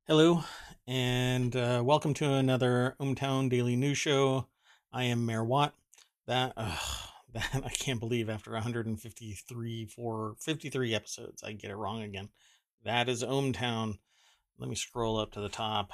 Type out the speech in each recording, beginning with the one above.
Hello, and welcome to another ohmTown Daily News Show. I am Mayor Watt. That, that I can't believe after 53 episodes, I get it wrong again. That is ohmTown. Let me scroll up to the top.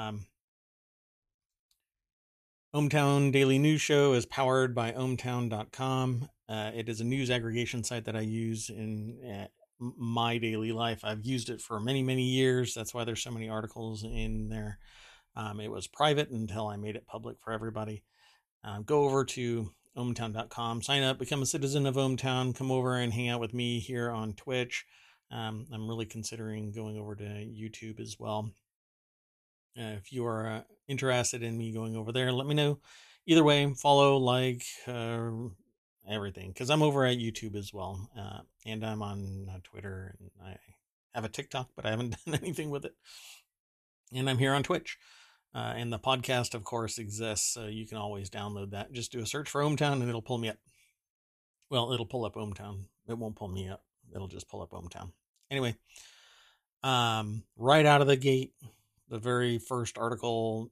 ohmTown Daily News Show is powered by ohmtown.com. It is a news aggregation site that I use in my daily life. I've used it for many, many years. That's why there's so many articles in there. It was private until I made it public for everybody. Go over to ohmtown.com, sign up, become a citizen of ohmTown, come over and hang out with me here on Twitch. I'm really considering going over to YouTube as well. If you are interested in me going over there, let me know. Either way, follow, like, everything, because I'm over at YouTube as well, and I'm on Twitter, and I have a TikTok, but I haven't done anything with it. And I'm here on Twitch. And the podcast, of course, exists, so you can always download that. Just do a search for ohmTown, and it'll pull me up. Well, it'll pull up ohmTown. It won't pull me up. It'll just pull up ohmTown. Anyway, right out of the gate, the very first article,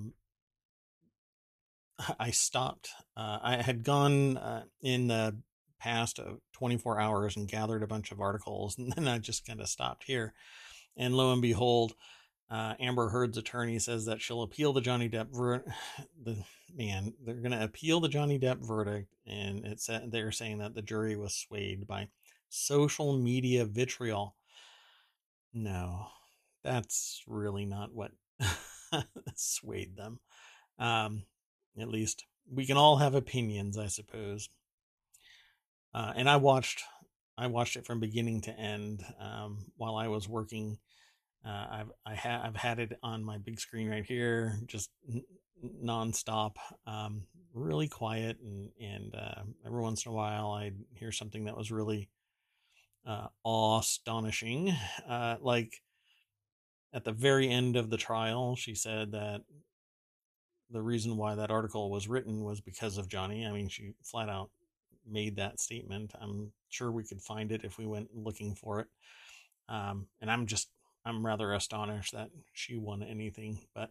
I stopped. I had gone in the past 24 hours and gathered a bunch of articles, and then I just kind of stopped here. And lo and behold, Amber Heard's attorney says that she'll appeal the Johnny Depp verdict. They're going to appeal the Johnny Depp verdict, and they're saying that the jury was swayed by social media vitriol. No, that's really not what swayed them. At least we can all have opinions, I suppose. And I watched it from beginning to end while I was working. I've had it on my big screen right here, just nonstop, really quiet, and every once in a while I'd hear something that was really awe-astonishing, like at the very end of the trial, she said that the reason why that article was written was because of Johnny. I mean, she flat out made that statement. I'm sure we could find it if we went looking for it. And I'm rather astonished that she won anything, but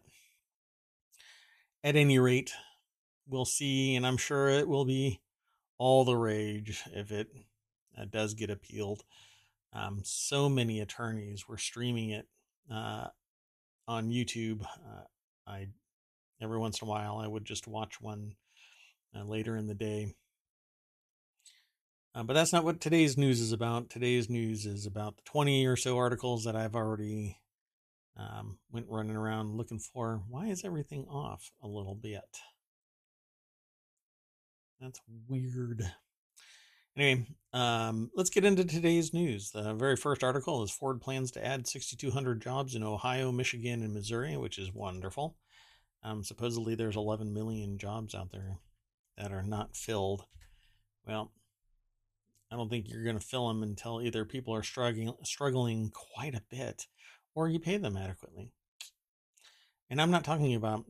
at any rate, we'll see, and I'm sure it will be all the rage if it does get appealed. So many attorneys were streaming it on YouTube. I Every once in a while I would just watch one later in the day. But that's not what today's news is about. Today's news is about the 20 or so articles that I've already went running around looking for. Why is everything off a little bit? That's weird. Anyway, let's get into today's news. The very first article is Ford plans to add 6,200 jobs in Ohio, Michigan, and Missouri, which is wonderful. Supposedly there's 11 million jobs out there that are not filled. Well, I don't think you're going to fill them until either people are struggling quite a bit or you pay them adequately. And I'm not talking about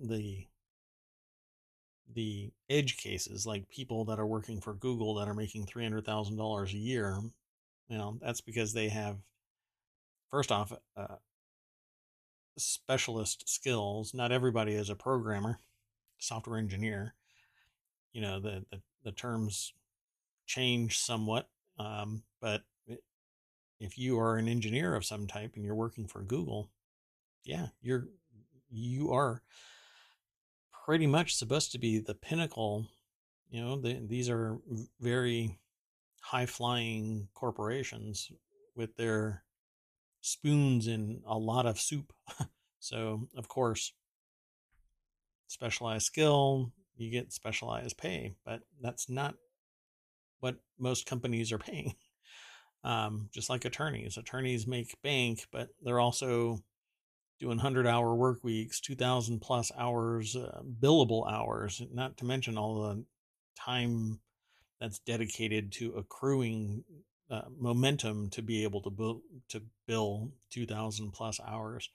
the edge cases, like people that are working for Google that are making $300,000 a year. That's because they have, first off, specialist skills. Not everybody is a programmer, software engineer. The terms change somewhat, but if you are an engineer of some type and you're working for Google, yeah, you are pretty much supposed to be the pinnacle. These are very high flying corporations with their spoons in a lot of soup. So, of course, specialized skill, you get specialized pay, but that's not what most companies are paying. Just like attorneys make bank, but they're also doing 100-hour work weeks, 2,000 plus hours, billable hours, not to mention all the time that's dedicated to accruing momentum to be able to bill 2,000 plus hours.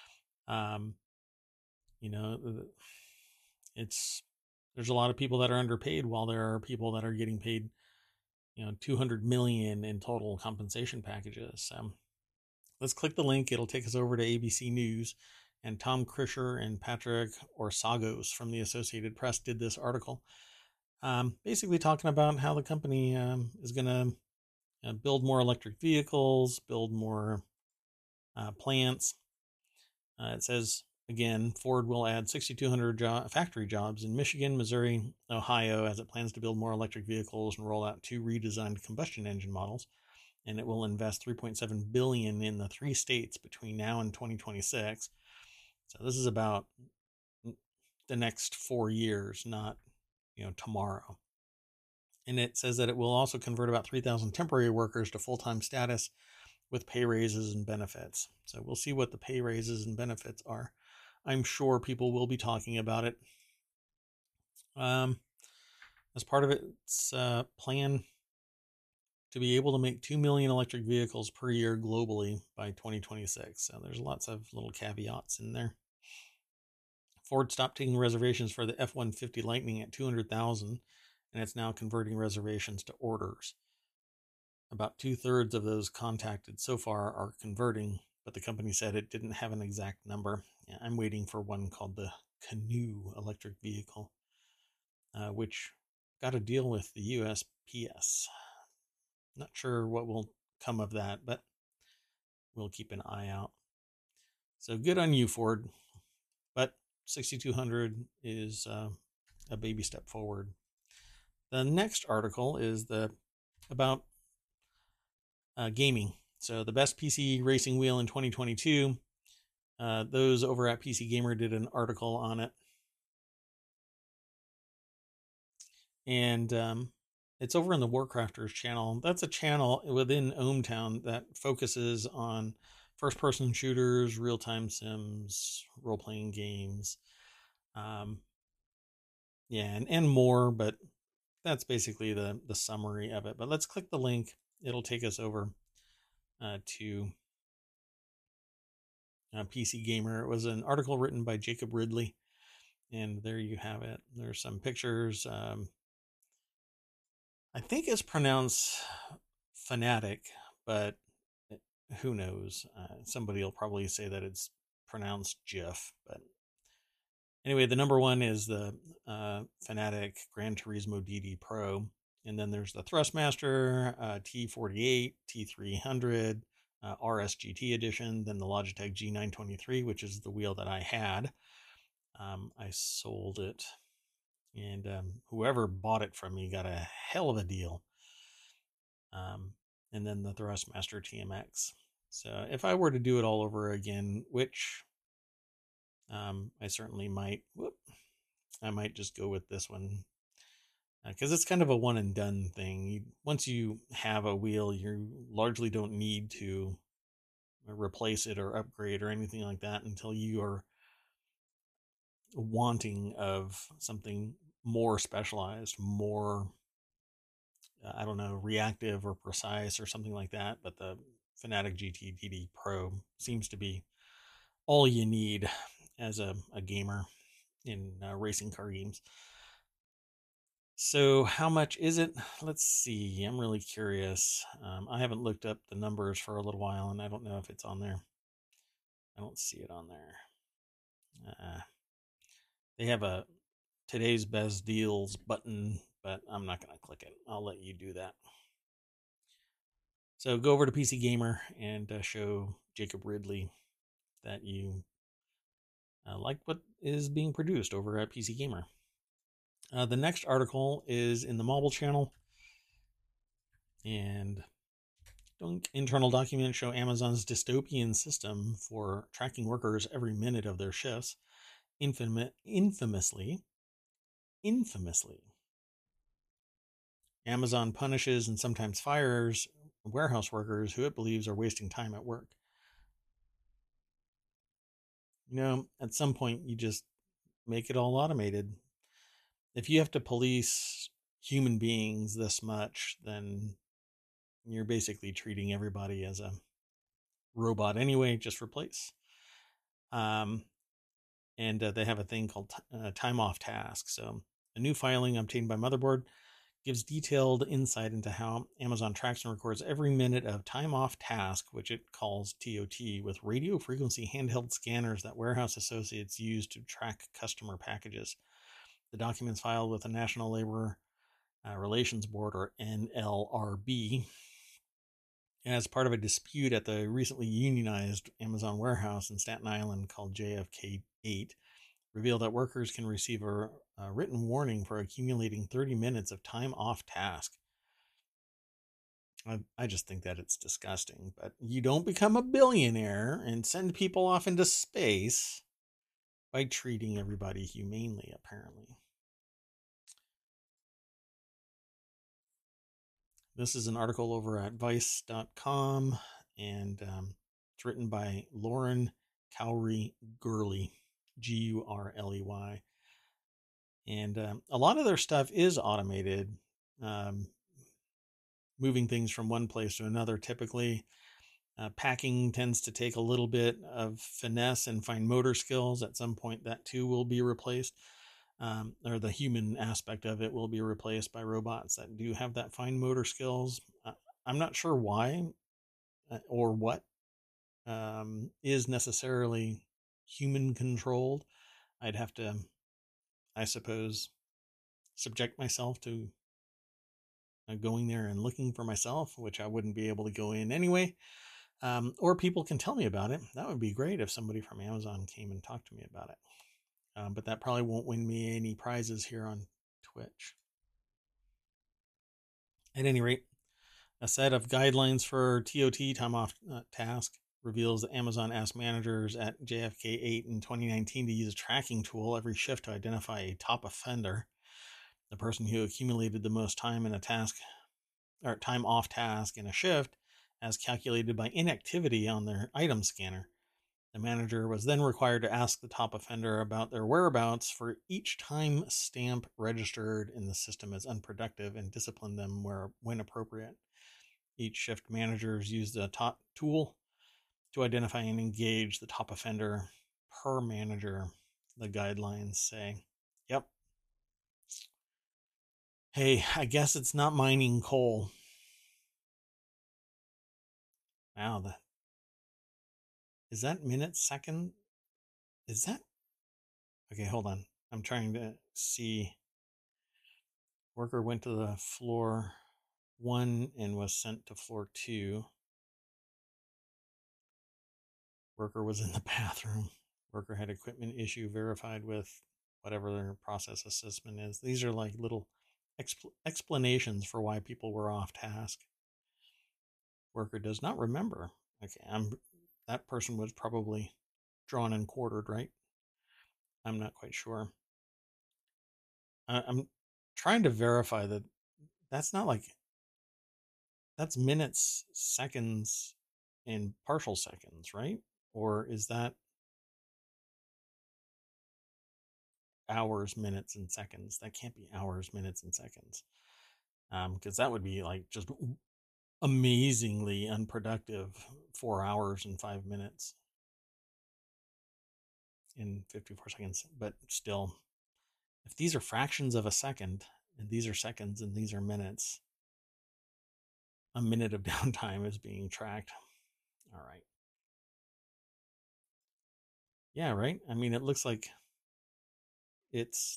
You know, it's there's a lot of people that are underpaid while there are people that are getting paid, 200 million in total compensation packages. let's click the link. It'll take us over to ABC News. And Tom Krischer and Patrick Orsagos from the Associated Press did this article, basically talking about how the company is going to build more electric vehicles, build more plants. It says, again, Ford will add 6,200 factory jobs in Michigan, Missouri, Ohio, as it plans to build more electric vehicles and roll out 2 redesigned combustion engine models. And it will invest $3.7 billion in the 3 states between now and 2026. So this is about the next 4 years, not, tomorrow. And it says that it will also convert about 3,000 temporary workers to full-time status with pay raises and benefits. So we'll see what the pay raises and benefits are. I'm sure people will be talking about it. As part of its plan to be able to make 2 million electric vehicles per year globally by 2026. So there's lots of little caveats in there. Ford stopped taking reservations for the F-150 Lightning at 200,000, and it's now converting reservations to orders. About 2/3 of those contacted so far are converting, but the company said it didn't have an exact number. I'm waiting for one called the Canoo electric vehicle, which got a deal with the USPS. Not sure what will come of that, but we'll keep an eye out. So good on you, Ford. But 6,200 is a baby step forward. The next article is about gaming. So the best PC racing wheel in 2022. Those over at PC Gamer did an article on it. And it's over in the Warcrafters channel. That's a channel within ohmTown that focuses on first-person shooters, real-time sims, role-playing games, and more, but that's basically the summary of it. But let's click the link. It'll take us over to PC Gamer. It was an article written by Jacob Ridley, and there you have it. There's some pictures. I think it's pronounced Fanatic, but who knows? Somebody will probably say that it's pronounced Jif. But anyway, the number one is the Fanatic Gran Turismo DD Pro. And then there's the Thrustmaster T48, T300, RSGT edition, then the Logitech G923, which is the wheel that I had. I sold it. And whoever bought it from me got a hell of a deal. And then the Thrustmaster TMX. So if I were to do it all over again, which I certainly might, I might just go with this one. Because it's kind of a one and done thing. Once you have a wheel, you largely don't need to replace it or upgrade or anything like that until you are wanting of something more specialized, more, reactive or precise or something like that. But the Fanatic GT DD Pro seems to be all you need as a gamer in racing car games. So how much is it? Let's see. I'm really curious. I haven't looked up the numbers for a little while, and I don't know if it's on there. I don't see it on there. They have a today's best deals button, but I'm not going to click it. I'll let you do that. So go over to PC Gamer and show Jacob Ridley that you like what is being produced over at PC Gamer. The next article is in the Mobile channel, and internal documents show Amazon's dystopian system for tracking workers every minute of their shifts. Infamously, Amazon punishes and sometimes fires warehouse workers who it believes are wasting time at work. At some point, you just make it all automated. If you have to police human beings this much, then you're basically treating everybody as a robot anyway. Just replace. And they have a thing called time off task. So a new filing obtained by Motherboard gives detailed insight into how Amazon tracks and records every minute of time off task, which it calls TOT, with radio frequency handheld scanners that warehouse associates use to track customer packages. The documents filed with the National Labor Relations Board, or NLRB, as part of a dispute at the recently unionized Amazon warehouse in Staten Island called JFK 8, revealed that workers can receive a written warning for accumulating 30 minutes of time off task. I just think that it's disgusting, but you don't become a billionaire and send people off into space by treating everybody humanely, apparently. This is an article over at Vice.com, and it's written by Lauren Cowrie Gurley, Gurley. And a lot of their stuff is automated, moving things from one place to another typically. Packing tends to take a little bit of finesse and fine motor skills. At some point, that too will be replaced. Or the human aspect of it will be replaced by robots that do have that fine motor skills. I'm not sure why or what is necessarily human controlled. I'd have to, I suppose, subject myself to going there and looking for myself, which I wouldn't be able to go in anyway. Or people can tell me about it. That would be great if somebody from Amazon came and talked to me about it. But that probably won't win me any prizes here on Twitch. At any rate, a set of guidelines for TOT, time off task, reveals that Amazon asked managers at JFK 8 in 2019 to use a tracking tool every shift to identify a top offender, the person who accumulated the most time in a task or time off task in a shift, as calculated by inactivity on their item scanner. The manager was then required to ask the top offender about their whereabouts for each time stamp registered in the system as unproductive and discipline them when appropriate. Each shift managers used the top tool to identify and engage the top offender per manager, the guidelines say. Yep. Hey, I guess it's not mining coal. Wow, is that minute, second? Is that? Okay, hold on. I'm trying to see. Worker went to the floor 1 and was sent to floor 2. Worker was in the bathroom. Worker had equipment issue verified with whatever their process assessment is. These are like little explanations for why people were off task. Worker does not remember. Okay, that person was probably drawn and quartered, right? I'm not quite sure. I'm trying to verify that that's not like, that's minutes, seconds, and partial seconds, right? Or is that hours, minutes, and seconds? That can't be hours, minutes, and seconds. Because that would be like just amazingly unproductive. 4 hours and 5 minutes in 54 seconds. But still, if these are fractions of a second, and these are seconds, and these are minutes, a minute of downtime is being tracked. All right. Yeah, right? I mean, it looks like it's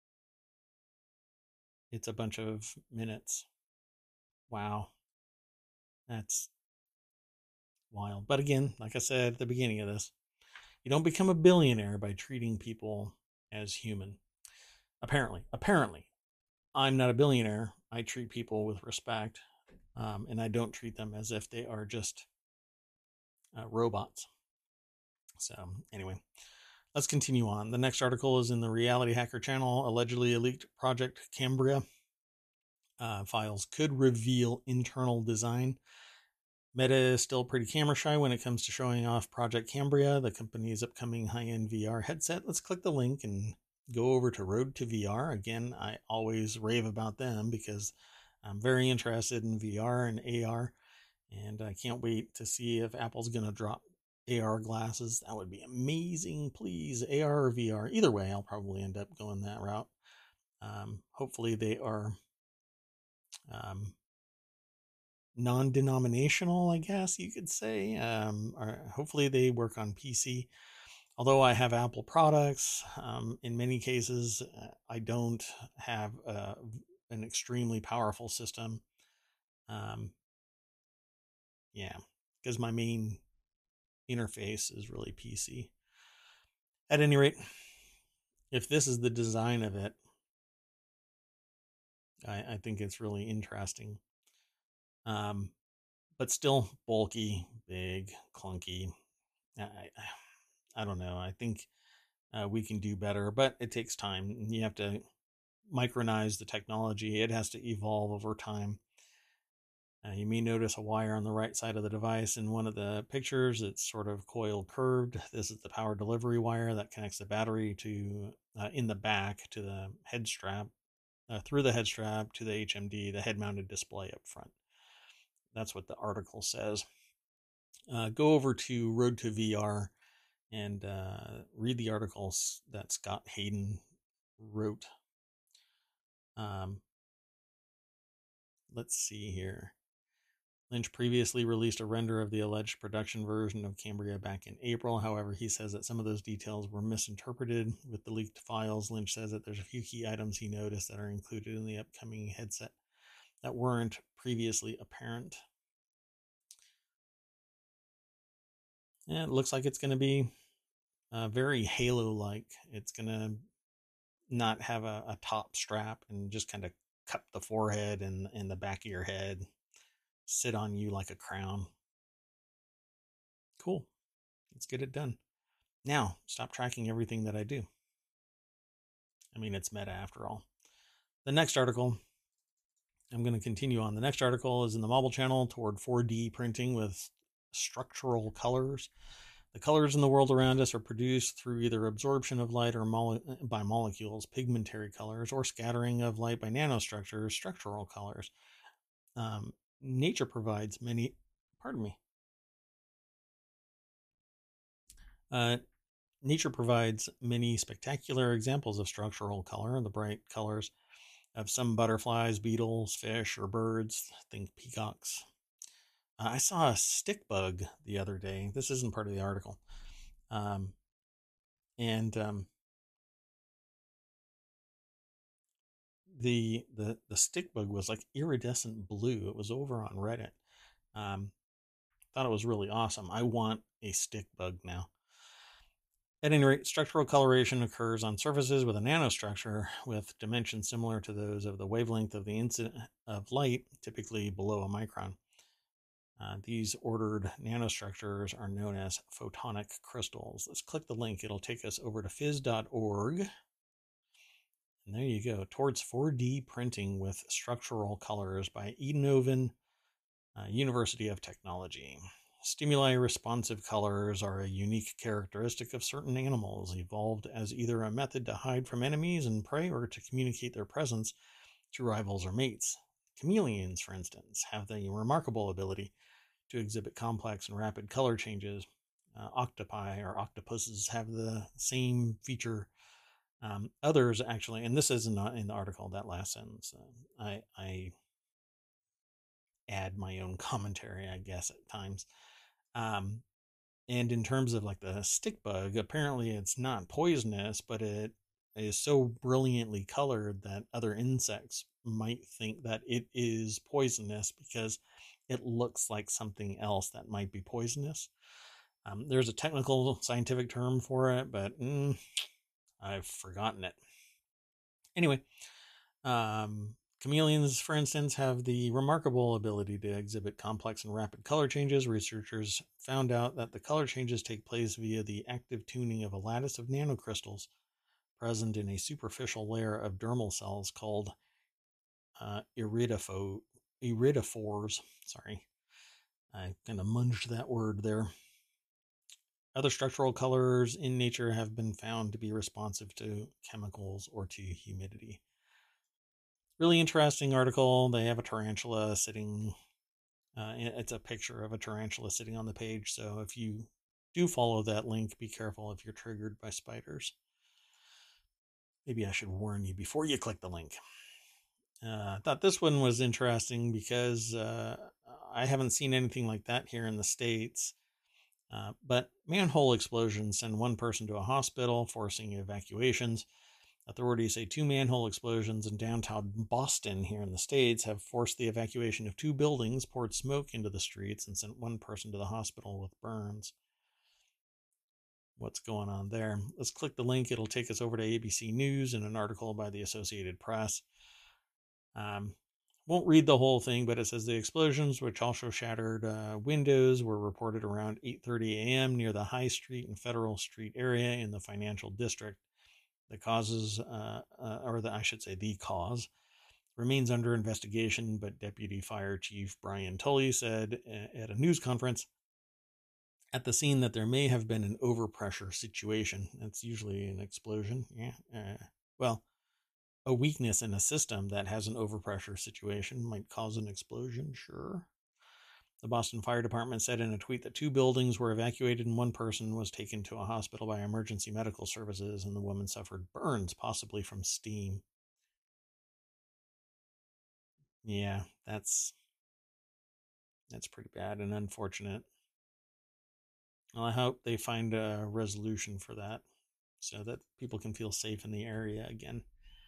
a bunch of minutes. Wow. That's wild. But again, like I said at the beginning of this, you don't become a billionaire by treating people as human. Apparently, I'm not a billionaire. I treat people with respect, and I don't treat them as if they are just robots. So anyway, let's continue on. The next article is in the Reality Hacker channel. Allegedly leaked Project Cambria files could reveal internal design. Meta is still pretty camera shy when it comes to showing off Project Cambria, the company's upcoming high-end VR headset. Let's click the link and go over to Road to VR. Again, I always rave about them because I'm very interested in VR and AR, and I can't wait to see if Apple's going to drop AR glasses. That would be amazing. Please, AR or VR. Either way, I'll probably end up going that route. Hopefully they are non-denominational, I guess you could say. Hopefully they work on PC. Although I have Apple products, in many cases I don't have an extremely powerful system. Yeah, because my main interface is really PC. At any rate, if this is the design of it, I think it's really interesting. But still bulky, big, clunky. I don't know. I think we can do better, but it takes time. You have to micronize the technology. It has to evolve over time. You may notice a wire on the right side of the device in one of the pictures. It's sort of coil curved. This is the power delivery wire that connects the battery to in the back to the head strap, through the head strap to the HMD, the head mounted display up front. That's what the article says. Go over to Road to VR and read the articles that Scott Hayden wrote. Let's see here. Lynch previously released a render of the alleged production version of Cambria back in April. However, he says that some of those details were misinterpreted with the leaked files. Lynch says that there's a few key items he noticed that are included in the upcoming headset that weren't previously apparent. Yeah, it looks like it's going to be very Halo-like. It's going to not have a top strap and just kind of cup the forehead and the back of your head, sit on you like a crown. Cool. Let's get it done. Now, stop tracking everything that I do. I mean, it's meta after all. The next article, I'm going to continue on. The next article is in the Mobile Channel toward 4D printing with structural colors. The colors in the world around us are produced through either absorption of light or by molecules, pigmentary colors, or scattering of light by nanostructures, structural colors. Nature provides many, nature provides many spectacular examples of structural color, the bright colors of some butterflies, beetles, fish, or birds. Think peacocks. I saw a stick bug the other day. This isn't part of the article. The stick bug was like iridescent blue. It was over on Reddit. Thought it was really awesome. I want a stick bug now. At any rate, structural coloration occurs on surfaces with a nanostructure with dimensions similar to those of the wavelength of the incident of light, typically below a micron. These ordered nanostructures are known as photonic crystals. Let's click the link. It'll take us over to phys.org. And there you go. Towards 4D printing with structural colors by Eindhoven University of Technology. Stimuli responsive colors are a unique characteristic of certain animals, evolved as either a method to hide from enemies and prey or to communicate their presence to rivals or mates. Chameleons, for instance, have the remarkable ability to exhibit complex and rapid color changes. Octopi or octopuses have the same feature. Others actually, and this isn't in the article, that last sentence, I add my own commentary, I guess, at times. And in terms of like the stick bug, apparently it's not poisonous, but it is so brilliantly colored that other insects might think that it is poisonous because it looks like something else that might be poisonous. There's a technical scientific term for it, but I've forgotten it. Anyway, chameleons, for instance, have the remarkable ability to exhibit complex and rapid color changes. Researchers found out that the color changes take place via the active tuning of a lattice of nanocrystals present in a superficial layer of dermal cells called iridophores. Sorry, I kind of munged that word there. Other structural colors in nature have been found to be responsive to chemicals or to humidity. Really interesting article. They have a tarantula sitting. It's a picture of a tarantula sitting on the page. So if you do follow that link, be careful if you're triggered by spiders. Maybe I should warn you before you click the link. I thought this one was interesting because I haven't seen anything like that here in the States. But manhole explosions send one person to a hospital, forcing evacuations. Authorities say 2 manhole explosions in downtown Boston here in the States have forced the evacuation of 2 buildings, poured smoke into the streets, and sent one person to the hospital with burns. What's going on there? Let's click the link. It'll take us over to ABC News and an article by the Associated Press. Won't read the whole thing, but it says the explosions, which also shattered windows, were reported around 8:30 a.m. near the High Street and Federal Street area in the financial district. The causes, the cause, remains under investigation, but Deputy Fire Chief Brian Tully said at a news conference at the scene that there may have been an overpressure situation. That's usually an explosion. Yeah. A weakness in a system that has an overpressure situation might cause an explosion, sure. The Boston Fire Department said in a tweet that 2 buildings were evacuated and 1 person was taken to a hospital by emergency medical services, and the woman suffered burns, possibly from steam. Yeah, that's pretty bad and unfortunate. Well, I hope they find a resolution for that so that people can feel safe in the area again.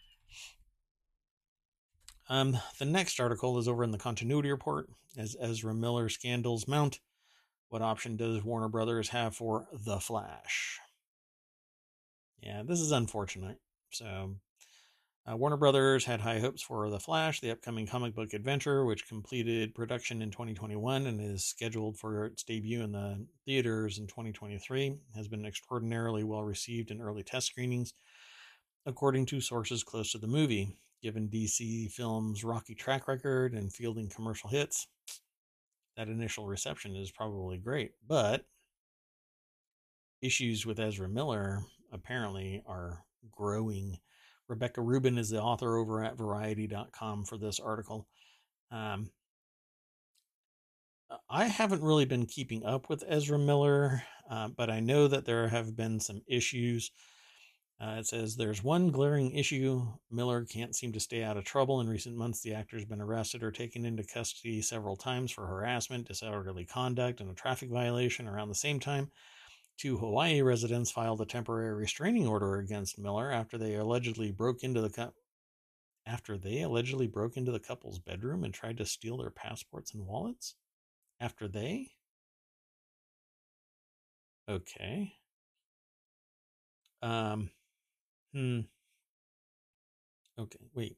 The next article is over in the Continuity Report. As Ezra Miller scandals mount, what option does Warner Brothers have for The Flash? Yeah, this is unfortunate. So, Warner Brothers had high hopes for The Flash, the upcoming comic book adventure, which completed production in 2021 and is scheduled for its debut in the theaters in 2023, has been extraordinarily well received in early test screenings, according to sources close to the movie. Given DC Films' rocky track record and fielding commercial hits, that initial reception is probably great. But issues with Ezra Miller apparently are growing. Rebecca Rubin is the author over at Variety.com for this article. I haven't really been keeping up with Ezra Miller, but I know that there have been some issues. It says there's one glaring issue. Miller can't seem to stay out of trouble. In recent months, the actor's been arrested or taken into custody several times for harassment, disorderly conduct, and a traffic violation. Around the same time, 2 Hawaii residents filed a temporary restraining order against Miller after they allegedly broke into the couple's bedroom and tried to steal their passports and wallets. After they? Okay. Okay, wait.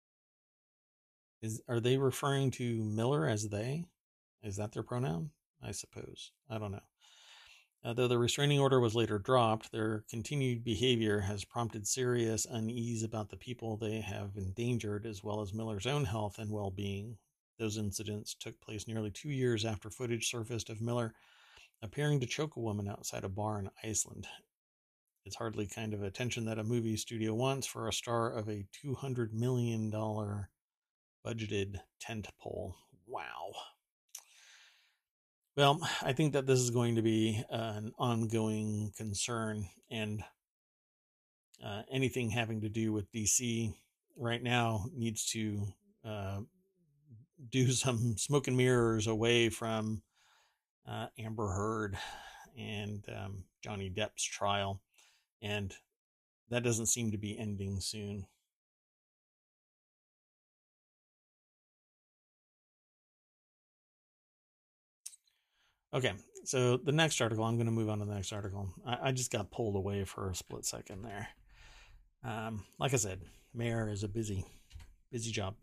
Are they referring to Miller as they? Is that their pronoun? I suppose. I don't know. Though the restraining order was later dropped, their continued behavior has prompted serious unease about the people they have endangered, as well as Miller's own health and well-being. Those incidents took place nearly 2 years after footage surfaced of Miller appearing to choke a woman outside a bar in Iceland. It's hardly kind of attention that a movie studio wants for a star of a $200 million budgeted tentpole. Wow. Well, I think that this is going to be an ongoing concern, and anything having to do with DC right now needs to do some smoke and mirrors away from Amber Heard and Johnny Depp's trial, and that doesn't seem to be ending soon. Okay, so the next article, I'm going to move on to the next article. I just got pulled away for a split second there. Like I said, mayor is a busy job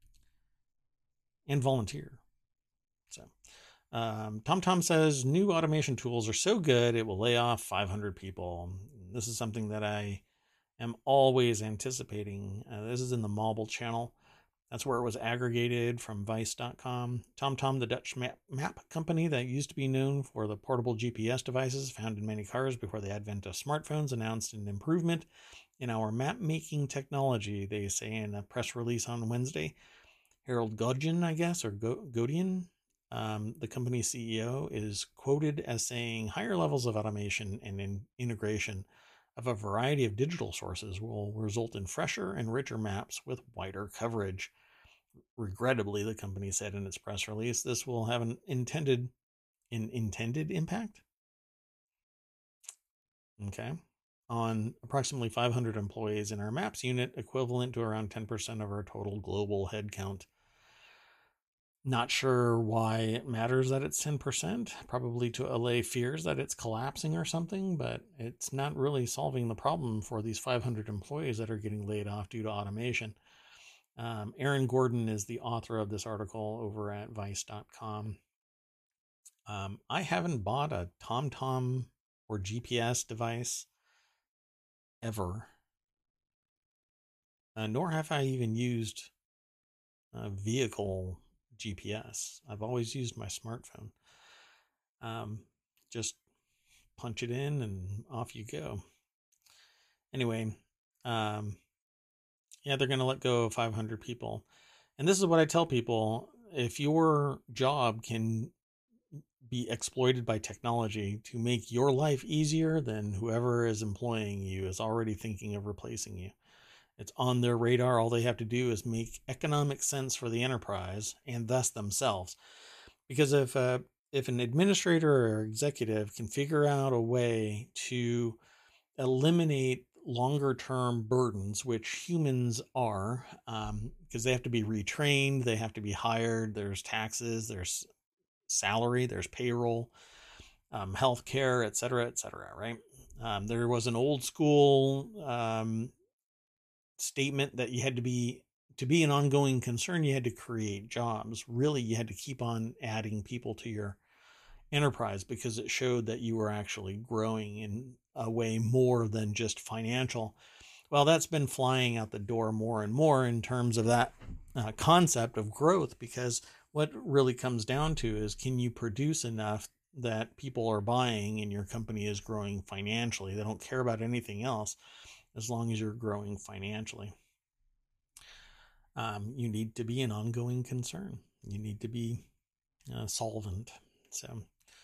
and volunteer. So, TomTom says new automation tools are so good it will lay off 500 people. This is something that I am always anticipating. This is in the Mobile channel. That's where it was aggregated from Vice.com. TomTom, the Dutch map company that used to be known for the portable GPS devices found in many cars before the advent of smartphones, announced an improvement in our map-making technology, they say in a press release on Wednesday. Harold Godin, I guess, or Godin, the company's CEO, is quoted as saying higher levels of automation and integration of a variety of digital sources will result in fresher and richer maps with wider coverage. Regrettably, the company said in its press release, this will have an intended impact. Okay. On approximately 500 employees in our maps unit, equivalent to around 10% of our total global headcount. Not sure why it matters that it's 10%, probably to allay fears that it's collapsing or something, but it's not really solving the problem for these 500 employees that are getting laid off due to automation. Aaron Gordon is the author of this article over at Vice.com. I haven't bought a TomTom or GPS device ever, nor have I even used a vehicle GPS. I've always used my smartphone. Just punch it in and off you go. Anyway, yeah, they're going to let go of 500 people. And this is what I tell people. If your job can be exploited by technology to make your life easier, then whoever is employing you is already thinking of replacing you. It's on their radar. All they have to do is make economic sense for the enterprise and thus themselves. Because if an administrator or executive can figure out a way to eliminate longer term burdens, which humans are, because they have to be retrained, they have to be hired, there's taxes, there's salary, there's payroll, healthcare, et cetera, right? There was an old school statement that you had to be an ongoing concern, you had to create jobs. Really, you had to keep on adding people to your enterprise because it showed that you were actually growing in a way more than just financial. Well, that's been flying out the door more and more in terms of that concept of growth, because what really comes down to is, can you produce enough that people are buying and your company is growing financially? They don't care about anything else as long as you're growing financially. You need to be an ongoing concern. You need to be solvent. So,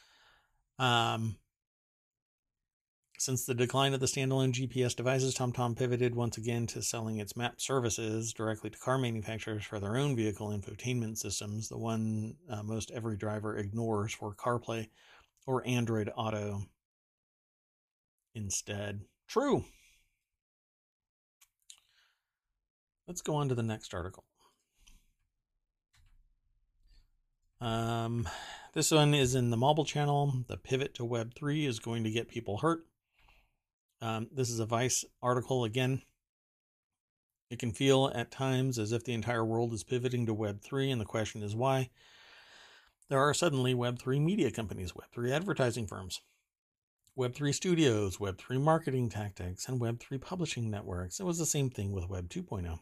since the decline of the standalone GPS devices, TomTom pivoted once again to selling its map services directly to car manufacturers for their own vehicle infotainment systems, the one most every driver ignores for CarPlay or Android Auto instead. True. Let's go on to the next article. This one is in the mobile channel. The pivot to Web3 is going to get people hurt. This is a Vice article again. It can feel at times as if the entire world is pivoting to Web3, and the question is why. There are suddenly Web3 media companies, Web3 advertising firms, Web3 studios, Web3 marketing tactics, and Web3 publishing networks. It was the same thing with Web 2.0.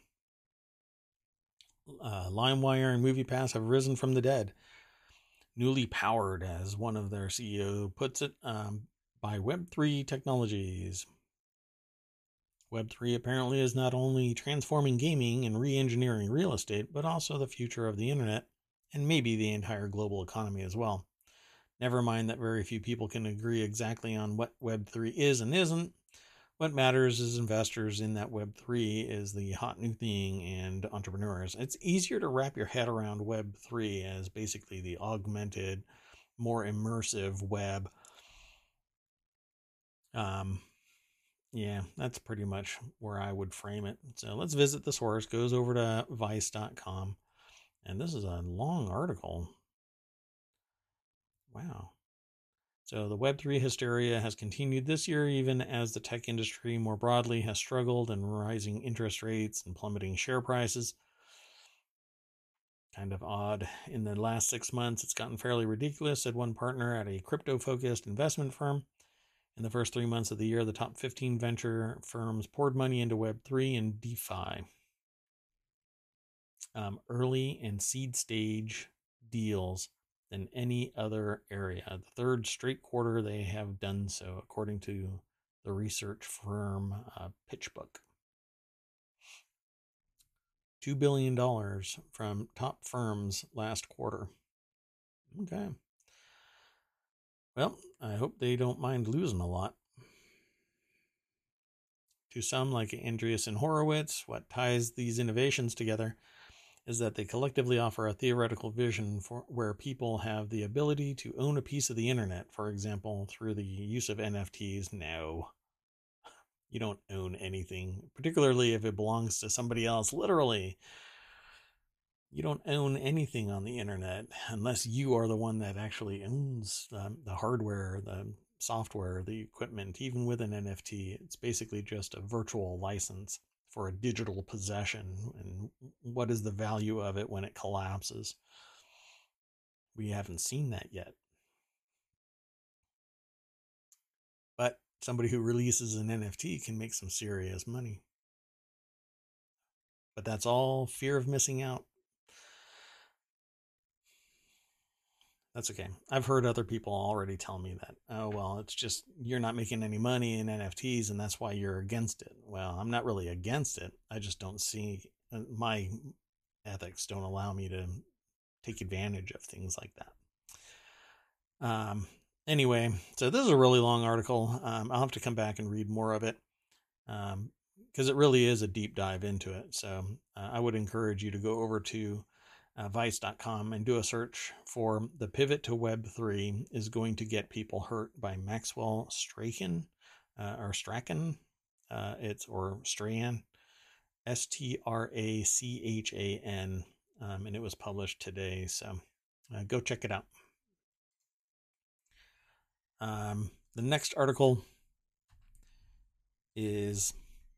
LimeWire and MoviePass have risen from the dead, newly powered, as one of their CEO puts it, by Web3 technologies. Web3 apparently is not only transforming gaming and re-engineering real estate, but also the future of the internet, and maybe the entire global economy as well. Never mind that very few people can agree exactly on what Web3 is and isn't. What matters is investors in that Web3 is the hot new thing, and entrepreneurs. It's easier to wrap your head around Web3 as basically the augmented, more immersive web. Yeah, that's pretty much where I would frame it. So let's visit the source. Goes over to Vice.com. And this is a long article. Wow. So the Web3 hysteria has continued this year, even as the tech industry more broadly has struggled, and rising interest rates and plummeting share prices. Kind of odd. In the last 6 months, it's gotten fairly ridiculous, said one partner at a crypto-focused investment firm. In the first 3 months of the year, the top 15 venture firms poured money into Web3 and DeFi. Early and seed stage deals than any other area. The third straight quarter they have done so, according to the research firm PitchBook. $2 billion from top firms last quarter. Okay. Well, I hope they don't mind losing a lot. To some, like Andreessen Horowitz, what ties these innovations together is that they collectively offer a theoretical vision for where people have the ability to own a piece of the internet, for example, through the use of NFTs. No, you don't own anything, particularly if it belongs to somebody else. Literally, you don't own anything on the internet unless you are the one that actually owns the hardware, the software, the equipment. Even with an NFT, it's basically just a virtual license for a digital possession. And what is the value of it when it collapses? We haven't seen that yet. But somebody who releases an NFT can make some serious money. But that's all fear of missing out. That's okay. I've heard other people already tell me that, oh, well, it's just you're not making any money in NFTs and that's why you're against it. Well, I'm not really against it. I just don't see, my ethics don't allow me to take advantage of things like that. Anyway, so this is a really long article. I'll have to come back and read more of it because it really is a deep dive into it. So I would encourage you to go over to Vice.com and do a search for The Pivot to Web3 is Going to Get People Hurt by Maxwell Strachan, or Strachan, or Strahan, Strachan, and it was published today. So go check it out. The next article is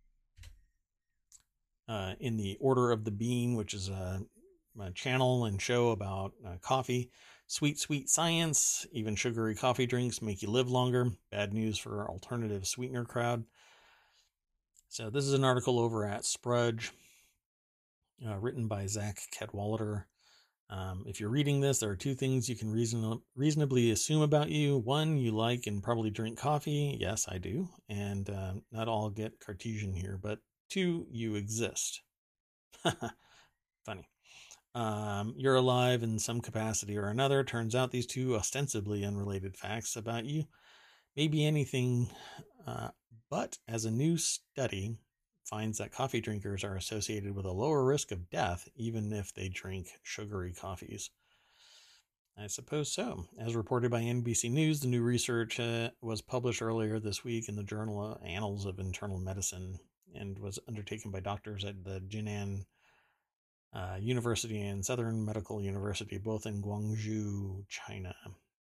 in the Order of the Bean, which is a channel and show about coffee. Sweet, sweet science. Even sugary coffee drinks make you live longer. Bad news for our alternative sweetener crowd. So this is an article over at Sprudge, written by Zach Cadwallader. If you're reading this, there are two things you can reasonably assume about you. One, you like and probably drink coffee. Yes, I do. And not all get Cartesian here. But two, you exist. Funny. You're alive in some capacity or another. Turns out these two ostensibly unrelated facts about you may be anything, but as a new study finds that coffee drinkers are associated with a lower risk of death even if they drink sugary coffees. I suppose so. As reported by NBC News, the new research was published earlier this week in the journal Annals of Internal Medicine and was undertaken by doctors at the Jinan University and Southern Medical University, both in Guangzhou, China.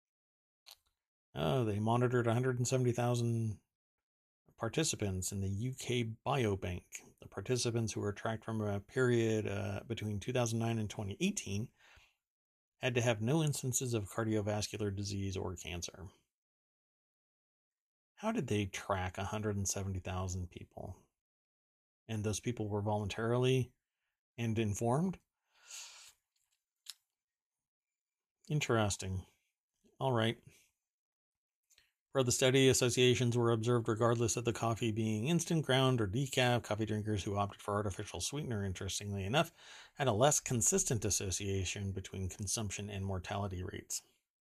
They monitored 170,000 participants in the UK Biobank. The participants, who were tracked from a period between 2009 and 2018, had to have no instances of cardiovascular disease or cancer. How did they track 170,000 people? And those people were voluntarily and informed? Interesting. All right. For the study, associations were observed regardless of the coffee being instant ground or decaf. Coffee drinkers who opted for artificial sweetener, interestingly enough, had a less consistent association between consumption and mortality rates.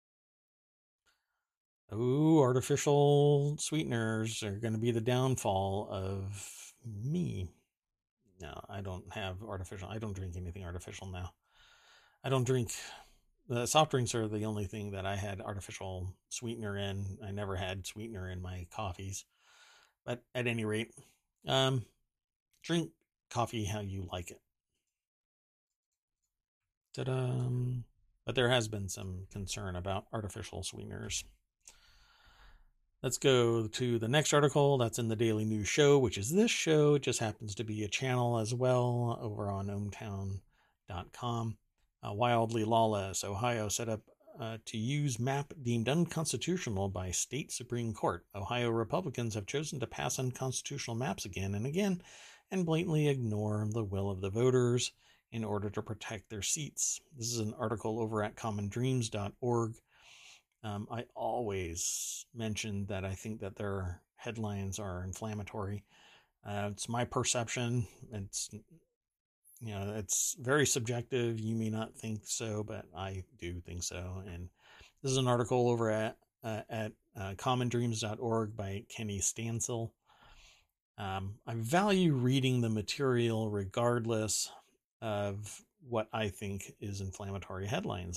Oh, artificial sweeteners are going to be the downfall of me. No, I don't have artificial. I don't drink anything artificial now. I don't drink. The soft drinks are the only thing that I had artificial sweetener in. I never had sweetener in my coffees. But at any rate, drink coffee how you like it. Ta-da! But there has been some concern about artificial sweeteners. Let's go to the next article. That's in the Daily News Show, which is this show. It just happens to be a channel as well over on ohmtown.com. Wildly lawless. Ohio set up to use map deemed unconstitutional by state Supreme Court. Ohio Republicans have chosen to pass unconstitutional maps again and again and blatantly ignore the will of the voters in order to protect their seats. This is an article over at commondreams.org. I always mention that I think that their headlines are inflammatory. It's my perception. It's very subjective. You may not think so, but I do think so. And this is an article over at commondreams.org by Kenny Stansel. I value reading the material regardless of what I think is inflammatory headlines.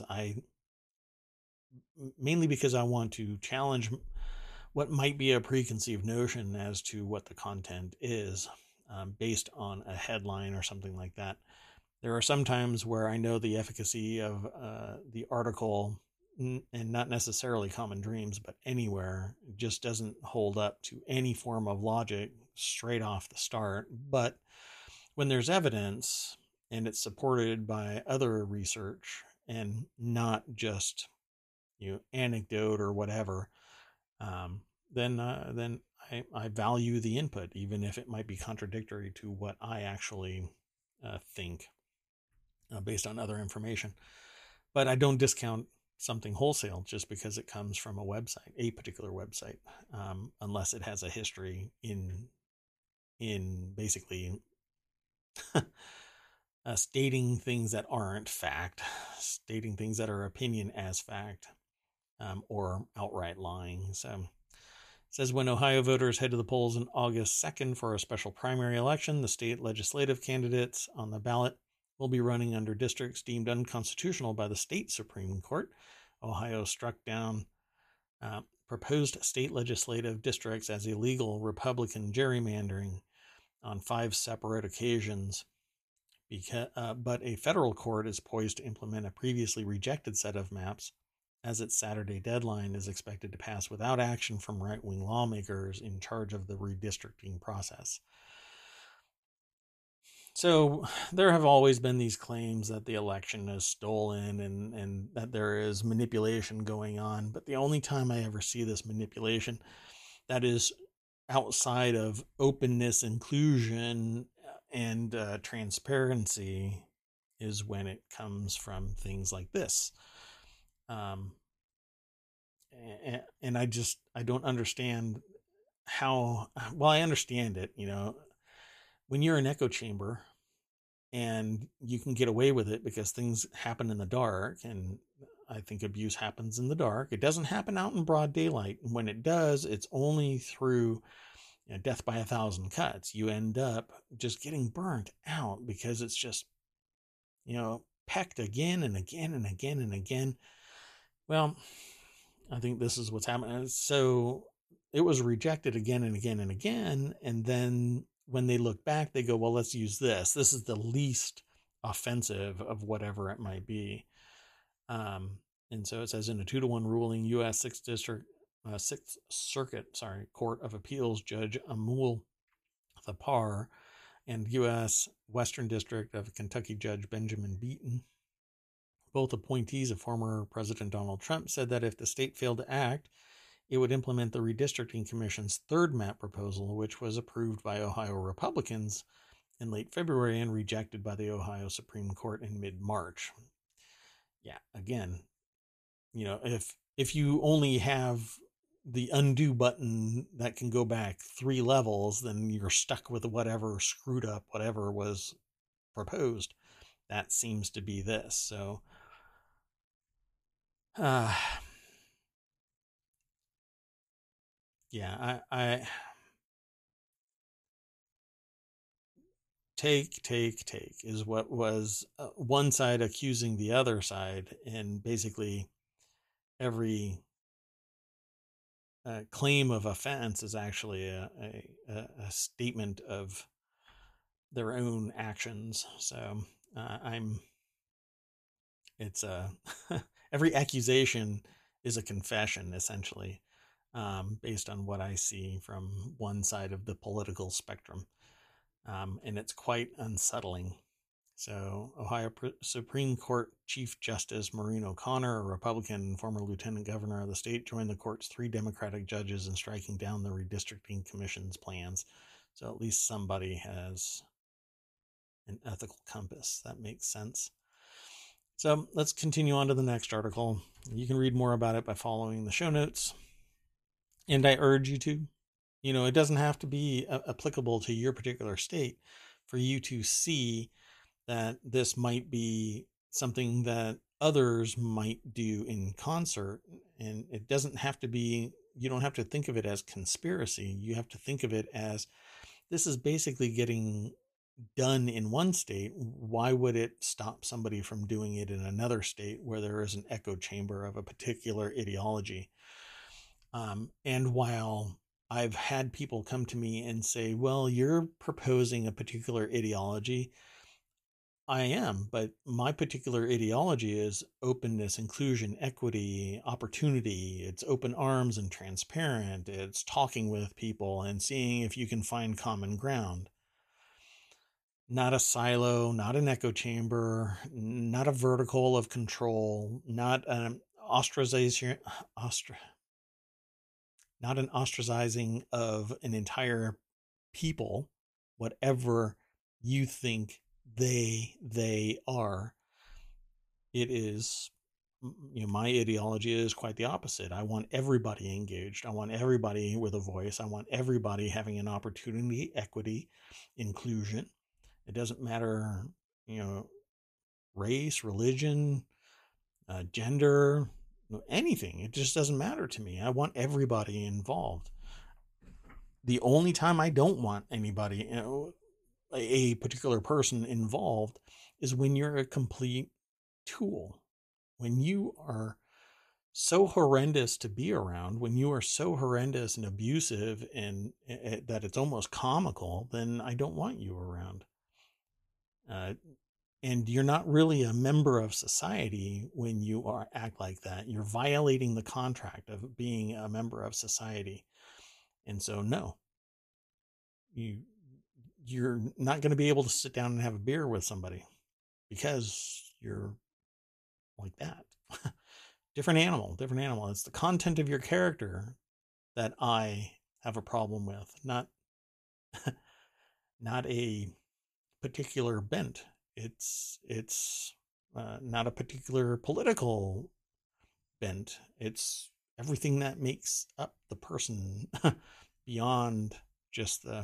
Mainly because I want to challenge what might be a preconceived notion as to what the content is, based on a headline or something like that. There are some times where I know the efficacy of the article, and not necessarily Common Dreams, but anywhere, just doesn't hold up to any form of logic straight off the start. But when there's evidence and it's supported by other research and not just anecdote or whatever, then I value the input, even if it might be contradictory to what I actually think, based on other information. But I don't discount something wholesale just because it comes from a particular website, unless it has a history in basically stating things that aren't fact, stating things that are opinion as fact, or outright lying. So it says, when Ohio voters head to the polls on August 2nd for a special primary election, the state legislative candidates on the ballot will be running under districts deemed unconstitutional by the state Supreme Court. Ohio struck down proposed state legislative districts as illegal Republican gerrymandering on 5 separate occasions. But a federal court is poised to implement a previously rejected set of maps, as its Saturday deadline is expected to pass without action from right-wing lawmakers in charge of the redistricting process. So there have always been these claims that the election is stolen and that there is manipulation going on. But the only time I ever see this manipulation that is outside of openness, inclusion, and transparency is when it comes from things like this. And I don't understand how. Well, I understand it, when you're an echo chamber and you can get away with it because things happen in the dark, and I think abuse happens in the dark. It doesn't happen out in broad daylight. When it does, it's only through death by 1,000 cuts. You end up just getting burnt out because it's just, pecked again and again and again and again. Well, I think this is what's happening. So it was rejected again and again and again. And then when they look back, they go, well, let's use this. This is the least offensive of whatever it might be. And so it says, in a 2-1 ruling, U.S. 6th Circuit Court of Appeals Judge Amul Thapar and U.S. Western District of Kentucky Judge Benjamin Beaton, both appointees of former President Donald Trump, said that if the state failed to act, it would implement the Redistricting Commission's third map proposal, which was approved by Ohio Republicans in late February and rejected by the Ohio Supreme Court in mid-March. Yeah, again, if you only have the undo button that can go back 3 levels, then you're stuck with whatever screwed up, whatever was proposed. That seems to be this. So, yeah, I take is what was one side accusing the other side, and basically every claim of offense is actually a statement of their own actions. So every accusation is a confession, essentially, based on what I see from one side of the political spectrum. And it's quite unsettling. So Ohio Supreme Court Chief Justice Maureen O'Connor, a Republican and former lieutenant governor of the state, joined the court's 3 Democratic judges in striking down the Redistricting Commission's plans. So at least somebody has an ethical compass. That makes sense. So let's continue on to the next article. You can read more about it by following the show notes. And I urge you to. It doesn't have to be applicable to your particular state for you to see that this might be something that others might do in concert. And it doesn't have to be, you don't have to think of it as conspiracy. You have to think of it as this is basically getting done in one state. Why would it stop somebody from doing it in another state where there is an echo chamber of a particular ideology? And while I've had people come to me and say, well, you're proposing a particular ideology, I am, but my particular ideology is openness, inclusion, equity, opportunity. It's open arms and transparent. It's talking with people and seeing if you can find common ground. Not a silo, not an echo chamber, not a vertical of control, not an ostracization, not an ostracizing of an entire people, whatever you think they are. It is, my ideology is quite the opposite. I want everybody engaged. I want everybody with a voice. I want everybody having an opportunity, equity, inclusion. It doesn't matter, race, religion, gender, anything. It just doesn't matter to me. I want everybody involved. The only time I don't want anybody, a particular person involved, is when you're a complete tool. When you are so horrendous to be around, when you are so horrendous and abusive and that it's almost comical, then I don't want you around. And you're not really a member of society when you act like that. You're violating the contract of being a member of society. And so, no, you're not going to be able to sit down and have a beer with somebody because you're like that. Different animal. It's the content of your character that I have a problem with, not a particular bent. It's not a particular political bent. It's everything that makes up the person beyond just the,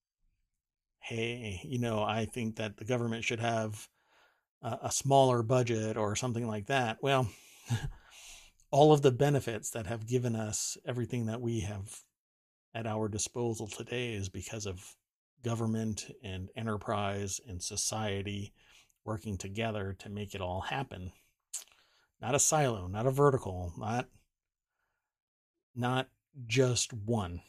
hey, I think that the government should have a smaller budget or something like that. Well, all of the benefits that have given us everything that we have at our disposal today is because of government and enterprise and society working together to make it all happen. Not a silo, not a vertical, not just one.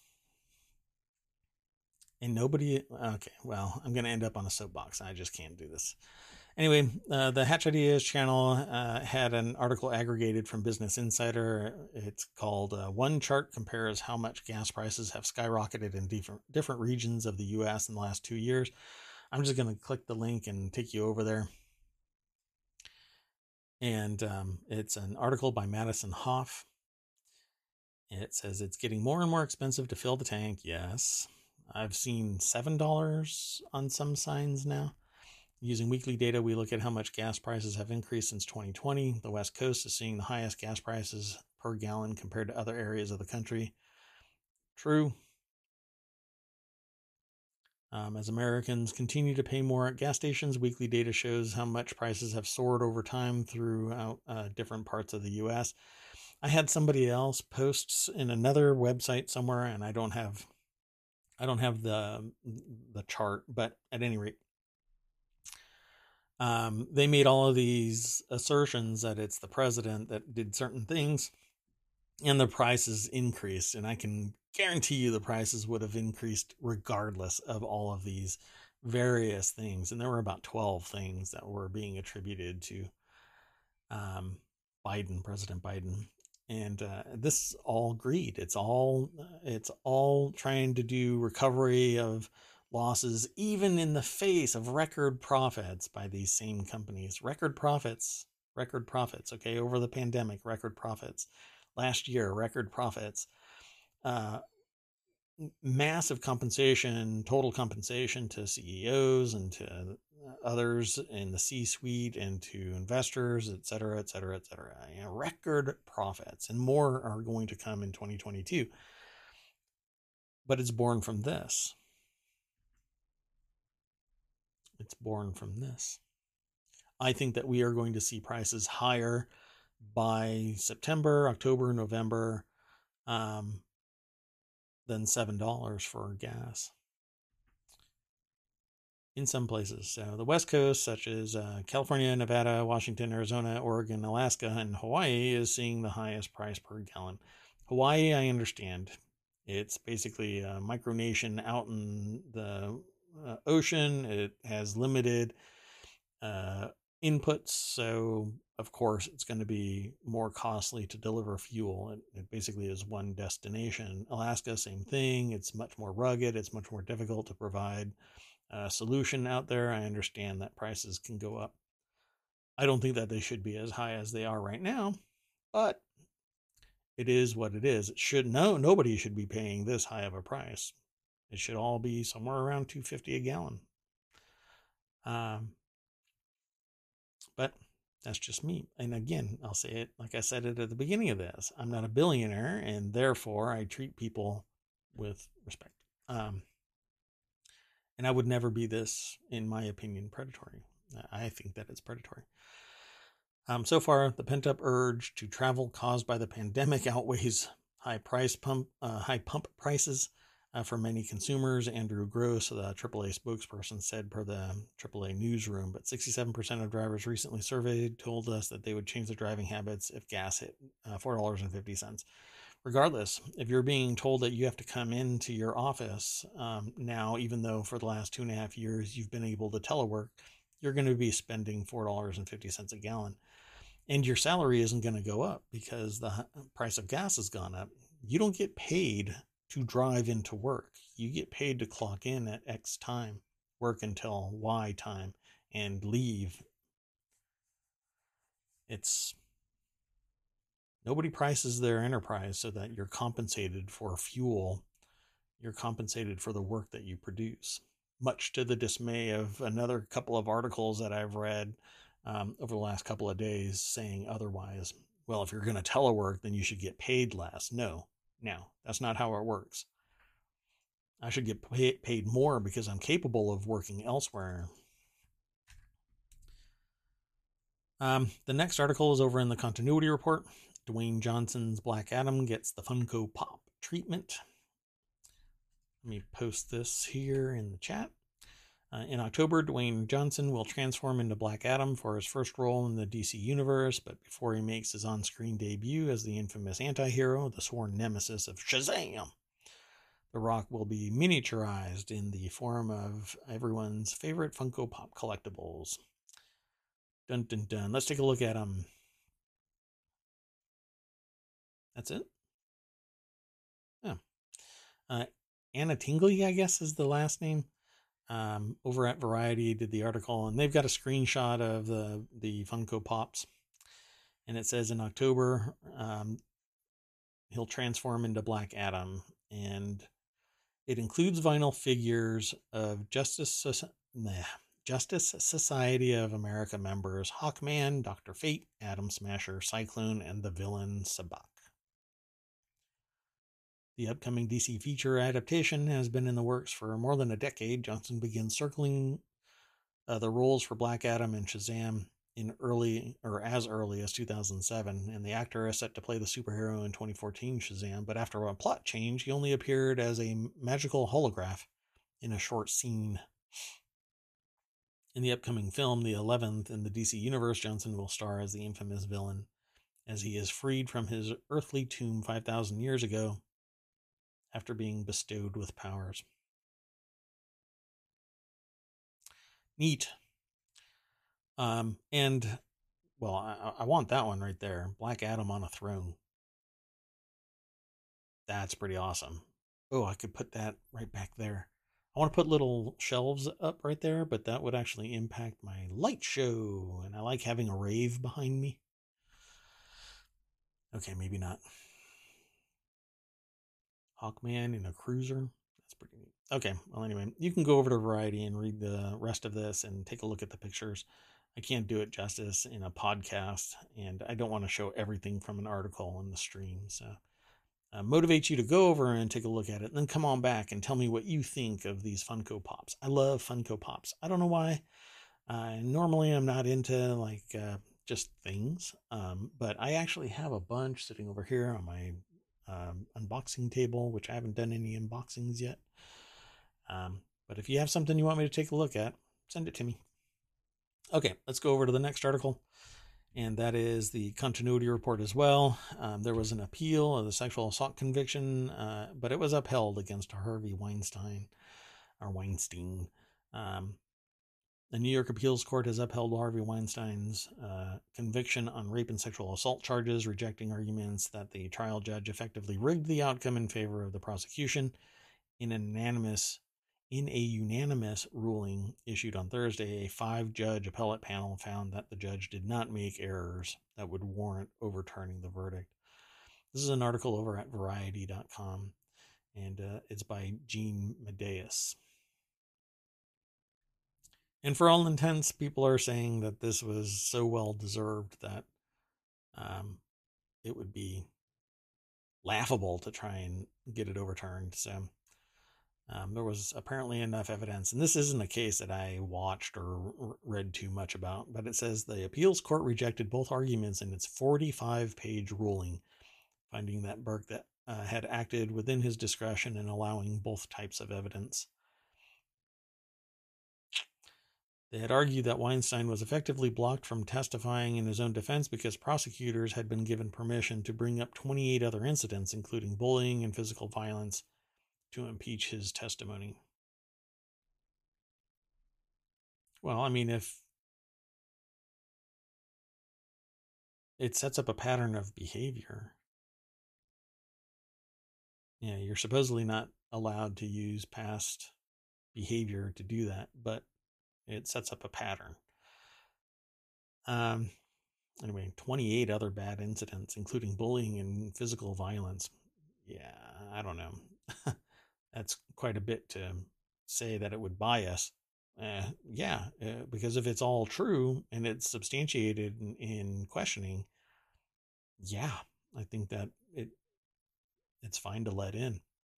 And nobody, okay, well, I'm going to end up on a soapbox. I just can't do this. Anyway, the Hatch Ideas channel had an article aggregated from Business Insider. It's called One Chart Compares How Much Gas Prices Have Skyrocketed in different regions of the U.S. in the last 2 years. I'm just going to click the link and take you over there. And it's an article by Madison Hoff. It says it's getting more and more expensive to fill the tank. Yes. I've seen $7 on some signs now. Using weekly data, we look at how much gas prices have increased since 2020. The West Coast is seeing the highest gas prices per gallon compared to other areas of the country. True. As Americans continue to pay more at gas stations, weekly data shows how much prices have soared over time throughout different parts of the U.S. I had somebody else post in another website somewhere, and I don't have the chart, but at any rate, they made all of these assertions that it's the president that did certain things and the prices increased. And I can guarantee you the prices would have increased regardless of all of these various things. And there were about 12 things that were being attributed to President Biden. And this is all greed. It's all trying to do recovery of losses, even in the face of record profits by these same companies. Record profits, okay, over the pandemic, record profits. Last year, record profits. Massive compensation, total compensation to CEOs and to others in the C-suite and to investors, et cetera, et cetera, et cetera. Record profits, and more are going to come in 2022. But it's born from this. I think that we are going to see prices higher by September, October, November than $7 for gas. in some places. So the West Coast, such as California, Nevada, Washington, Arizona, Oregon, Alaska, and Hawaii, is seeing the highest price per gallon. Hawaii, I understand. It's basically a micronation out in the ocean. It has limited inputs, so of course it's going to be more costly to deliver fuel. It basically is one destination. Alaska, same thing. It's much more rugged. It's much more difficult to provide a solution out there. I understand that prices can go up. I don't think that they should be as high as they are right now, but it is what it is. It should nobody should be paying this high of a price. It should all be somewhere around $2.50 a gallon. But that's just me. And again, I'll say it like I said it at the beginning of this. I'm not a billionaire, and therefore I treat people with respect. And I would never be this, in my opinion, predatory. I think that it's predatory. So far, the pent-up urge to travel caused by the pandemic outweighs high pump prices for many consumers. Andrew Gross, the AAA spokesperson, said per the AAA newsroom. But 67% of drivers recently surveyed told us that they would change their driving habits if gas hit $4.50. Regardless, if you're being told that you have to come into your office now, even though for the last 2.5 years you've been able to telework, you're going to be spending $4.50 a gallon. And your salary isn't going to go up because the price of gas has gone up. You don't get paid to drive into work. You get paid to clock in at X time, work until Y time, and leave. Nobody prices their enterprise so that you're compensated for fuel. You're compensated for the work that you produce. Much to the dismay of another couple of articles that I've read over the last couple of days saying otherwise. Well, if you're going to telework, then you should get paid less. No, that's not how it works. I should get paid more because I'm capable of working elsewhere. The next article is over in the Continuity Report. Dwayne Johnson's Black Adam gets the Funko Pop treatment. Let me post this here in the chat. In October, Dwayne Johnson will transform into Black Adam for his first role in the DC Universe, but before he makes his on-screen debut as the infamous anti-hero, the sworn nemesis of Shazam, The Rock will be miniaturized in the form of everyone's favorite Funko Pop collectibles. Dun dun dun. Let's take a look at them. That's it? Yeah. Anna Tingley, I guess, is the last name. Over at Variety did the article, and they've got a screenshot of the Funko Pops, and it says in October he'll transform into Black Adam, and it includes vinyl figures of Justice Society of America members Hawkman, Dr. Fate, Atom Smasher, Cyclone, and the villain Sabbac. The upcoming DC feature adaptation has been in the works for more than a decade. Johnson began circling the roles for Black Adam and Shazam as early as 2007, and the actor is set to play the superhero in 2014 Shazam, but after a plot change, he only appeared as a magical holograph in a short scene. In the upcoming film, the 11th in the DC Universe, Johnson will star as the infamous villain, as he is freed from his earthly tomb 5,000 years ago after being bestowed with powers. Neat. And, well, I want that one right there. Black Adam on a throne. That's pretty awesome. Oh, I could put that right back there. I want to put little shelves up right there, but that would actually impact my light show. And I like having a rave behind me. Okay, maybe not. Hawkman in a cruiser. That's pretty neat. Okay, well, anyway, you can go over to Variety and read the rest of this and take a look at the pictures. I can't do it justice in a podcast, and I don't want to show everything from an article on the stream. So motivate you to go over and take a look at it, and then come on back and tell me what you think of these Funko Pops. I love Funko Pops. I don't know why. Normally I'm not into just things, but I actually have a bunch sitting over here on my unboxing table, which I haven't done any unboxings yet. But if you have something you want me to take a look at, Send it to me. Okay, let's go over to the next article, and that is the continuity report as well. There was an appeal of the sexual assault conviction, but it was upheld against Harvey Weinstein. The New York Appeals Court has upheld Harvey Weinstein's conviction on rape and sexual assault charges, rejecting arguments that the trial judge effectively rigged the outcome in favor of the prosecution. In a unanimous ruling issued on Thursday, a 5-judge appellate panel found that the judge did not make errors that would warrant overturning the verdict. This is an article over at Variety.com, and it's by Gene Medeiros. And for all intents, people are saying that this was so well deserved that it would be laughable to try and get it overturned. So there was apparently enough evidence, and this isn't a case that I watched or read too much about, but it says the appeals court rejected both arguments in its 45-page ruling, finding that Burke had acted within his discretion in allowing both types of evidence. They had argued that Weinstein was effectively blocked from testifying in his own defense because prosecutors had been given permission to bring up 28 other incidents, including bullying and physical violence, to impeach his testimony. Well, I mean, if it sets up a pattern of behavior, yeah, you're supposedly not allowed to use past behavior to do that, but it sets up a pattern. Anyway, 28 other bad incidents, including bullying and physical violence. Yeah, I don't know. That's quite a bit to say that it would bias. Because if it's all true and it's substantiated in questioning, yeah, I think that it's fine to let in.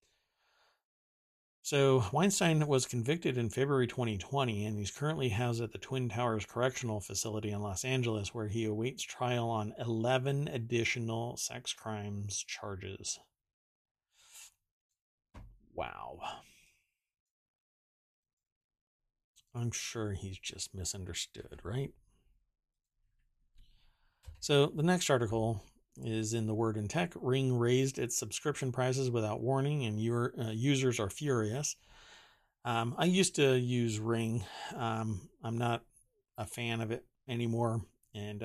So Weinstein was convicted in February 2020, and he's currently housed at the Twin Towers Correctional Facility in Los Angeles, where he awaits trial on 11 additional sex crimes charges. Wow. I'm sure he's just misunderstood, right? So the next article is in the Word in Tech. Ring raised its subscription prices without warning, and users are furious. I used to use Ring. I'm not a fan of it anymore, and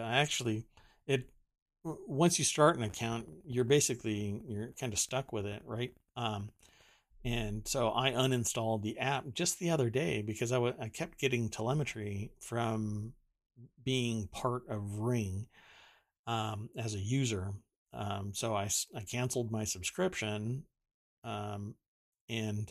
once you start an account, you're kind of stuck with it, right? And so I uninstalled the app just the other day because I kept getting telemetry from being part of Ring as a user. So I canceled my subscription, and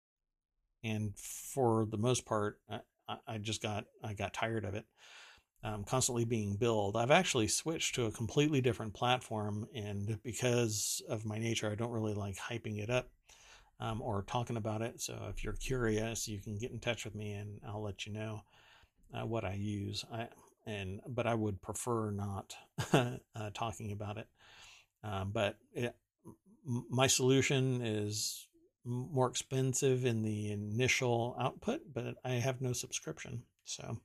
for the most part, I got tired of it. Constantly being billed. I've actually switched to a completely different platform, and because of my nature, I don't really like hyping it up or talking about it. So if you're curious, you can get in touch with me, and I'll let you know what I use. But I would prefer not talking about it. My solution is more expensive in the initial output, but I have no subscription. So,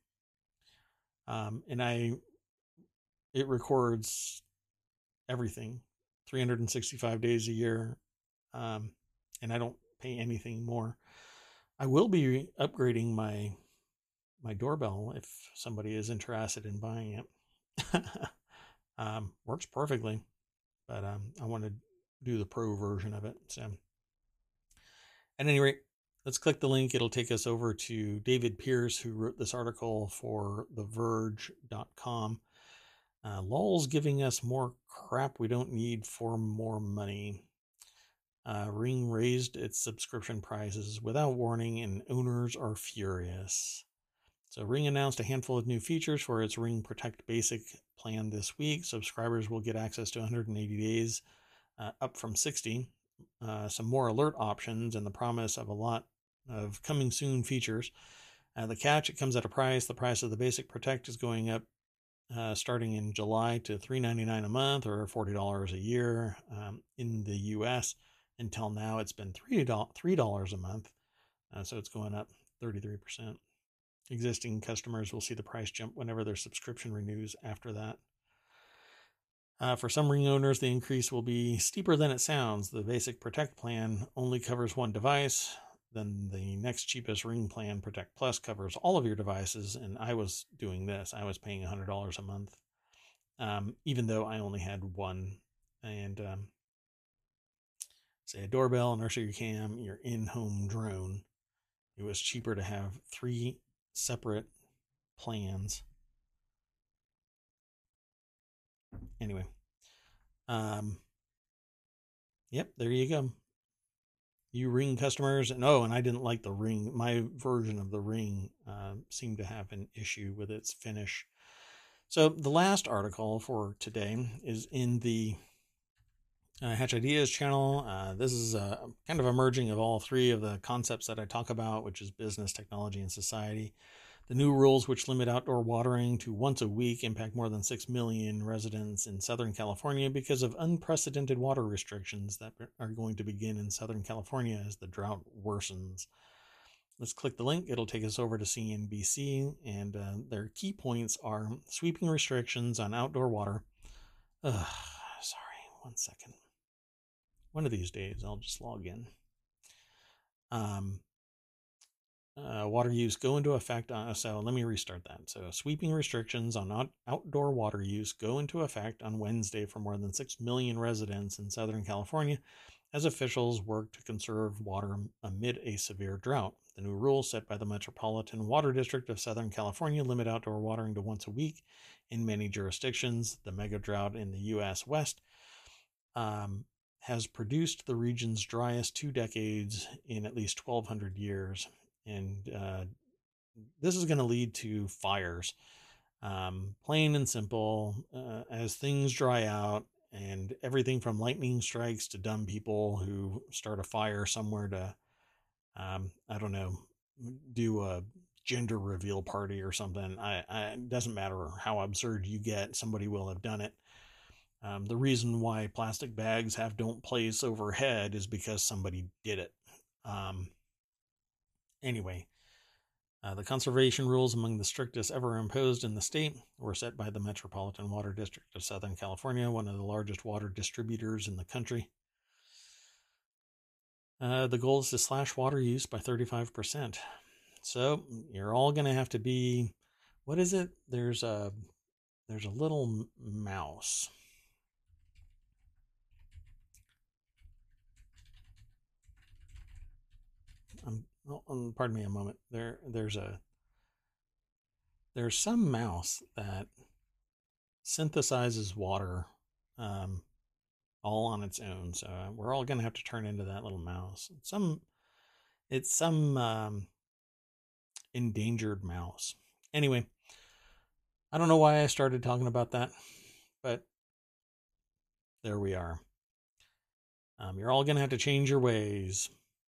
it records everything 365 days a year. And I don't pay anything more. I will be upgrading my doorbell if somebody is interested in buying it. Works perfectly, but I want to do the pro version of it. So, at any rate, let's click the link. It'll take us over to David Pierce, who wrote this article for TheVerge.com. LOL's giving us more crap we don't need for more money. Ring raised its subscription prices without warning, and owners are furious. So Ring announced a handful of new features for its Ring Protect Basic plan this week. Subscribers will get access to 180 days, up from 60. Some more alert options, and the promise of a lot of coming soon features. The catch, it comes at a price. The price of the Basic Protect is going up starting in July to $3.99 a month or $40 a year in the U.S. Until now, it's been $3 a month, so it's going up 33%. Existing customers will see the price jump whenever their subscription renews after that. For some Ring owners, the increase will be steeper than it sounds. The basic Protect plan only covers one device. Then the next cheapest Ring plan, Protect Plus, covers all of your devices. And I was doing this. I was paying $100 a month, even though I only had one. And say a doorbell, nursery cam, your in-home drone. It was cheaper to have 3 separate plans. Anyway, yep, there you go. You Ring customers, and I didn't like the Ring. My version of the Ring seemed to have an issue with its finish. So the last article for today is in the Hatch Ideas channel. This is kind of a merging of all 3 of the concepts that I talk about, which is business, technology, and society. The new rules, which limit outdoor watering to once a week, impact more than 6 million residents in Southern California because of unprecedented water restrictions that are going to begin in Southern California as the drought worsens. Let's click the link. It'll take us over to CNBC, and their key points are sweeping restrictions on outdoor water. Sorry, one second. One of these days, I'll just log in. Water use go into effect on, so let me restart that. So sweeping restrictions on outdoor water use go into effect on Wednesday for more than 6 million residents in Southern California as officials work to conserve water amid a severe drought. The new rules set by the Metropolitan Water District of Southern California limit outdoor watering to once a week in many jurisdictions. The mega drought in the U.S. West has produced the region's driest 2 decades in at least 1,200 years. And this is going to lead to fires, plain and simple, as things dry out, and everything from lightning strikes to dumb people who start a fire somewhere to, I don't know, do a gender reveal party or something. It doesn't matter how absurd you get, somebody will have done it. The reason why plastic bags have "don't place" overhead is because somebody did it. Anyway, the conservation rules, among the strictest ever imposed in the state, were set by the Metropolitan Water District of Southern California, one of the largest water distributors in the country. The goal is to slash water use by 35%. So you're all going to have to be, what is it? There's a little mouse. Pardon me a moment. There's some mouse that synthesizes water all on its own. So we're all going to have to turn into that little mouse. It's some endangered mouse. Anyway, I don't know why I started talking about that, but there we are. You're all going to have to change your ways.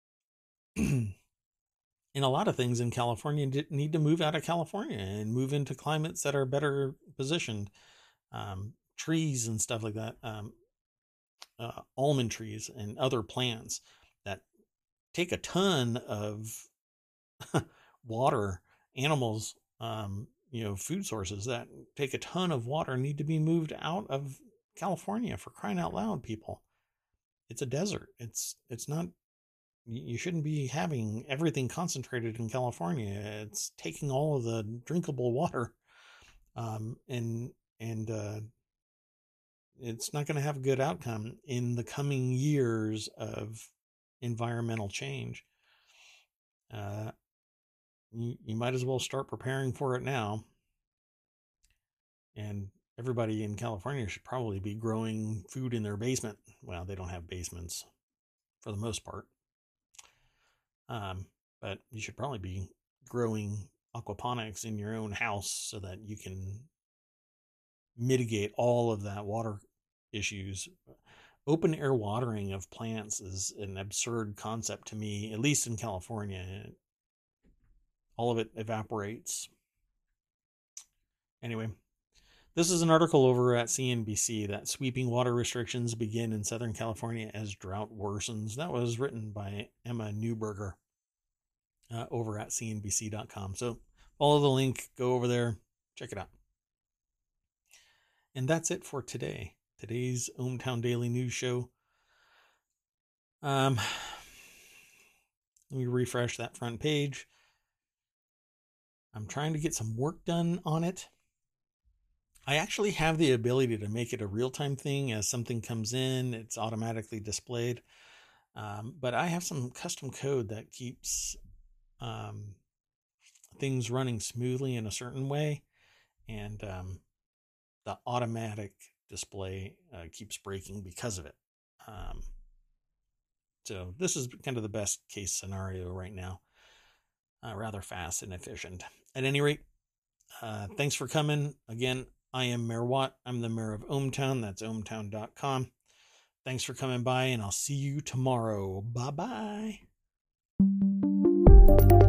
And a lot of things in California need to move out of California and move into climates that are better positioned. Trees and stuff like that. Almond trees and other plants that take a ton of water. Animals, food sources that take a ton of water need to be moved out of California, for crying out loud, people. It's a desert. It's not. You shouldn't be having everything concentrated in California. It's taking all of the drinkable water, and it's not going to have a good outcome in the coming years of environmental change. You might as well start preparing for it now. And everybody in California should probably be growing food in their basement. Well, they don't have basements for the most part. But you should probably be growing aquaponics in your own house so that you can mitigate all of that water issues. Open air watering of plants is an absurd concept to me, at least in California. All of it evaporates. Anyway, this is an article over at CNBC that sweeping water restrictions begin in Southern California as drought worsens. That was written by Emma Newberger over at CNBC.com. So follow the link, go over there, check it out. And that's it for today's ohmTown Daily News Show. Let me refresh that front page. I'm trying to get some work done on it. I actually have the ability to make it a real-time thing. As something comes in, it's automatically displayed. But I have some custom code that keeps things running smoothly in a certain way. And the automatic display keeps breaking because of it. So this is kind of the best case scenario right now. Rather fast and efficient. At any rate, thanks for coming. Again, I am Mayor Watt. I'm the mayor of ohmTown. That's ohmTown.com. Thanks for coming by, and I'll see you tomorrow. Bye-bye.